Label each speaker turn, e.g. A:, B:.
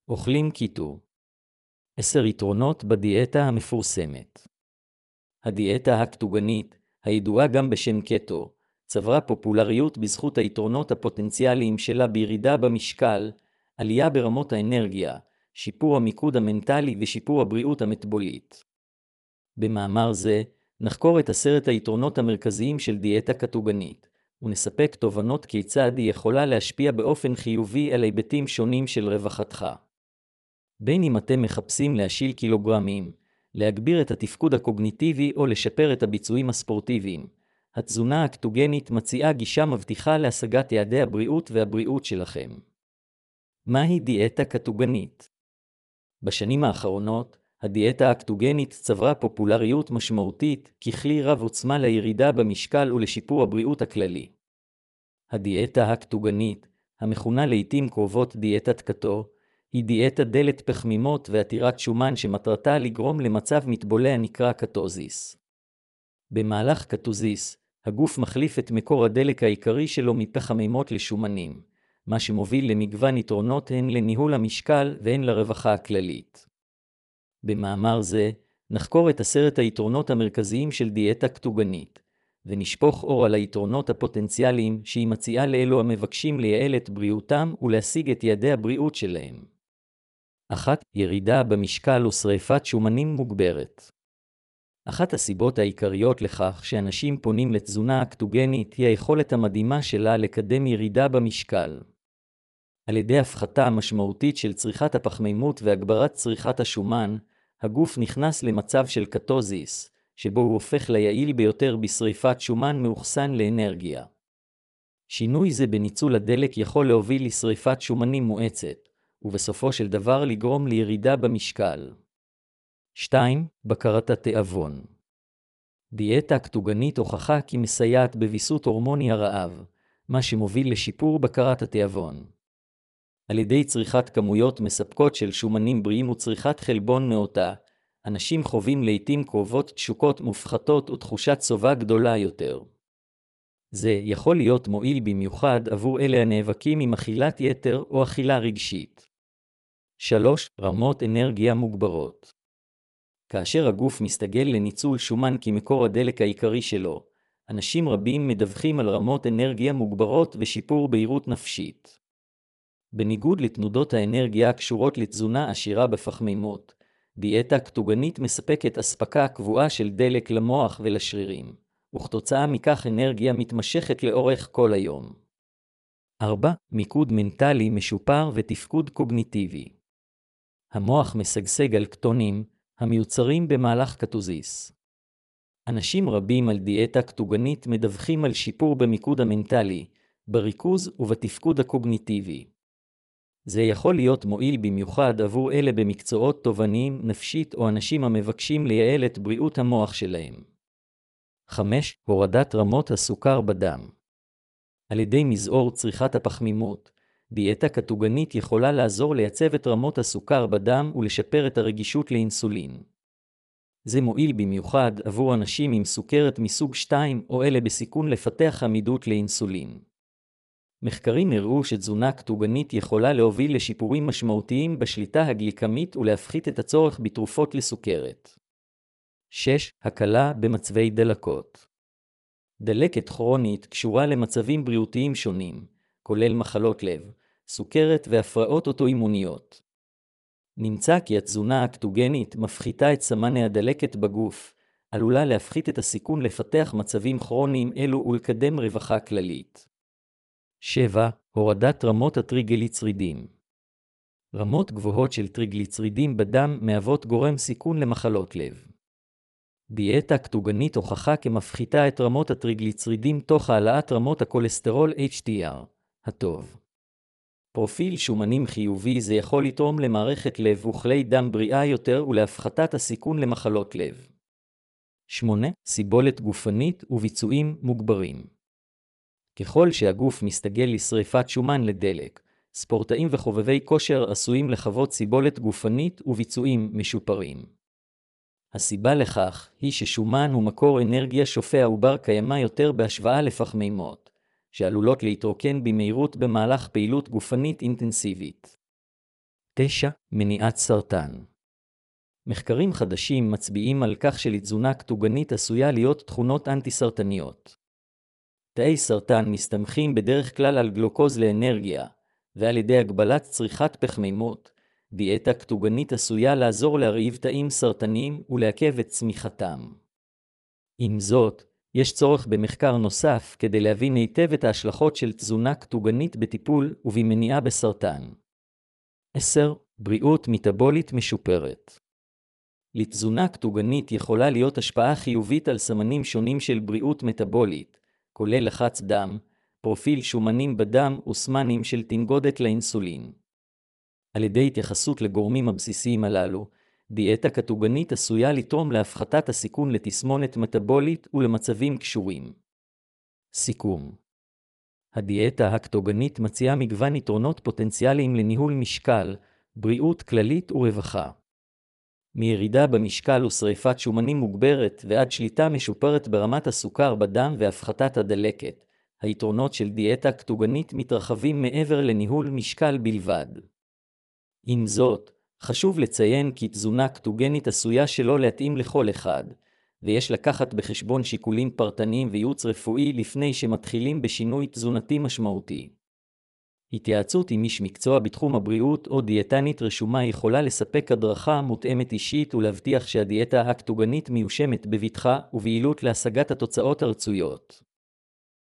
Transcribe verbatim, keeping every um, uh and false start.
A: אוכלים קיטו. עשר יתרונות בדיאטה המפורסמת. הדיאטה הקטוגנית, הידועה גם בשם קטו, צברה פופולריות בזכות היתרונות הפוטנציאליים שלה בירידה במשקל, עלייה ברמות האנרגיה, שיפור המיקוד המנטלי ושיפור הבריאות המטבולית. במאמר זה, נחקור את עשרת היתרונות המרכזיים של דיאטה קטוגנית, ונספק תובנות כיצד היא יכולה להשפיע באופן חיובי על היבטים שונים של רווחתך. בין אם אתם מחפשים להשיל קילוגרמים, להגביר את התפקוד הקוגניטיבי או לשפר את הביצועים הספורטיביים, התזונה הקטוגנית מציעה גישה מבטיחה להשגת יעדי הבריאות והבריאות שלכם. מהי דיאטה קטוגנית? בשנים האחרונות, הדיאטה הקטוגנית צברה פופולריות משמעותית ככלי רב עוצמה לירידה במשקל ולשיפור הבריאות הכללי. הדיאטה הקטוגנית, המכונה לעתים קרובות דיאטת קטו, היא דיאטה דלת פחמימות ועתירת שומן שמטרתה לגרום למצב מתבולע נקרא קטוזיס. במהלך קטוזיס, הגוף מחליף את מקור הדלק העיקרי שלו מפחמימות לשומנים, מה שמוביל למגוון יתרונות הן לניהול המשקל והן לרווחה הכללית. במאמר זה, נחקור את עשרת היתרונות המרכזיים של דיאטה קטוגנית, ונשפוך אור על היתרונות הפוטנציאליים שהיא מציעה לאלו המבקשים לייעל את בריאותם ולהשיג את יעדי הבריאות שלהם. אחת, ירידה במשקל ושריפת שומנים מוגברת. אחת הסיבות העיקריות לכך שאנשים פונים לתזונה הקטוגנית היא היכולת המדהימה שלה לקדם ירידה במשקל. על ידי הפחתה משמעותית של צריכת הפחמימות והגברת צריכת השומן, הגוף נכנס למצב של קטוזיס, שבו הוא הופך ליעיל ביותר בשריפת שומן מאוחסן לאנרגיה. שינוי זה בניצול הדלק יכול להוביל לשריפת שומנים מואצת, ובסופו של דבר לגרום לירידה במשקל. שתיים. בקרת התיאבון. דיאטה קטוגנית הוכחה כי מסייעת בוויסות הורמוני הרעב, מה שמוביל לשיפור בקרת התיאבון. על ידי צריכת כמויות מספקות של שומנים בריאים וצריכת חלבון נאותה, אנשים חווים לעתים קרובות תשוקות מופחתות ותחושת סובה גדולה יותר. זה יכול להיות מועיל במיוחד עבור אלה הנאבקים עם אכילת יתר או אכילה רגשית. שלוש. רמות אנרגיה מוגברות. כאשר הגוף מסתגל לניצול שומן כמקור הדלק העיקרי שלו, אנשים רבים מדווחים על רמות אנרגיה מוגברות ושיפור בהירות נפשית. בניגוד לתנודות האנרגיה הקשורות לתזונה עשירה בפחמימות, דיאטה קטוגנית מספקת אספקה קבועה של דלק למוח ולשרירים, וכתוצאה מכך אנרגיה מתמשכת לאורך כל היום. ארבע. מיקוד מנטלי משופר ותפקוד קוגניטיבי. המוח משגשג על קטונים, המיוצרים במהלך קטוזיס. אנשים רבים על דיאטה קטוגנית מדווחים על שיפור במיקוד המנטלי, בריכוז ובתפקוד הקוגניטיבי. זה יכול להיות מועיל במיוחד עבור אלה במקצועות תובעניים נפשית או אנשים המבקשים לייעל את בריאות המוח שלהם. חמש. הורדת רמות הסוכר בדם. על ידי מזעור צריכת הפחמימות, דיאטה קטוגנית יכולה לעזור לייצב את רמות הסוכר בדם ולשפר את הרגישות לאינסולין. זה מועיל במיוחד עבור אנשים עם סוכרת מסוג שתיים או אלה בסיכון לפתח עמידות לאינסולין. מחקרים הראו שתזונה קטוגנית יכולה להוביל לשיפורים משמעותיים בשליטה הגליקמית ולהפחית את הצורך בתרופות לסוכרת. שש. הקלה במצבי דלקות. דלקת כרונית קשורה למצבים בריאותיים שונים, כולל מחלות לב, סוכרת והפרעות אוטואימוניות. נמצא כי התזונה הקטוגנית מפחיתה את סמני הדלקת בגוף, עלולה להפחית את הסיכון לפתח מצבים כרוניים אלו ולקדם רווחה כללית. שבע. הורדת רמות הטריגליצרידים. רמות גבוהות של טריגליצרידים בדם מהוות גורם סיכון למחלות לב. דיאטה קטוגנית הוכחה כמפחיתה את רמות הטריגליצרידים תוך העלאת רמות הכולסטרול אייץ' די אר, הטוב. פרופיל שומנים חיובי זה יכול לתרום למערכת לב וכלי דם בריאה יותר ולהפחתת הסיכון למחלות לב. שמונה. סיבולת גופנית וביצועים מוגברים. ככל שהגוף מסתגל לשריפת שומן לדלק, ספורטאים וחובבי כושר עשויים לחוות סיבולת גופנית וביצועים משופרים. הסיבה לכך היא ששומן הוא מקור אנרגיה שופע ובר קיימא יותר בהשוואה לפחמימות, שעלולות להתרוקן במהירות במהלך פעילות גופנית אינטנסיבית. תשע. מניעת סרטן. מחקרים חדשים מצביעים על כך שלתזונה כתוגנית עשויה להיות תכונות אנטי-סרטניות. תאי סרטן מסתמכים בדרך כלל על גלוקוז לאנרגיה, ועל ידי הגבלת צריכת פחמימות, דיאטה כתוגנית עשויה לעזור להרעיב תאים סרטניים ולעכב את צמיחתם. עם זאת, יש צורך במחקר נוסף כדי להבין היטב את ההשלכות של תזונה כתוגנית בטיפול ובמניעה בסרטן. עשר. בריאות מטבולית משופרת. לתזונה כתוגנית יכולה להיות השפעה חיובית על סמנים שונים של בריאות מטבולית, כולל לחץ דם, פרופיל שומנים בדם וסמנים של תנגודת לאינסולין. על ידי התייחסות לגורמים הבסיסיים הללו, דיאטה כתוגנית עשויה לתרום להפחתת הסיכון לתסמונת מטבולית ולמצבים קשורים. סיכום. הדיאטה הכתוגנית מציעה מגוון יתרונות פוטנציאליים לניהול משקל, בריאות כללית ורווחה. מירידה במשקל ושריפת שומנים מוגברת ועד שליטה משופרת ברמת הסוכר בדם והפחתת הדלקת, היתרונות של דיאטה כתוגנית מתרחבים מעבר לניהול משקל בלבד. עם זאת, חשוב לציין כי תזונה כתוגנית עשויה שלא להתאים לכל אחד, ויש לקחת בחשבון שיקולים פרטניים וייעוץ רפואי לפני שמתחילים בשינוי תזונתי משמעותי. התייעצות עם איש מקצוע בתחום הבריאות או דיאטנית רשומה יכולה לספק הדרכה מותאמת אישית ולהבטיח שהדיאטה הכתוגנית מיושמת בבטחה וביעילות להשגת התוצאות הרצויות.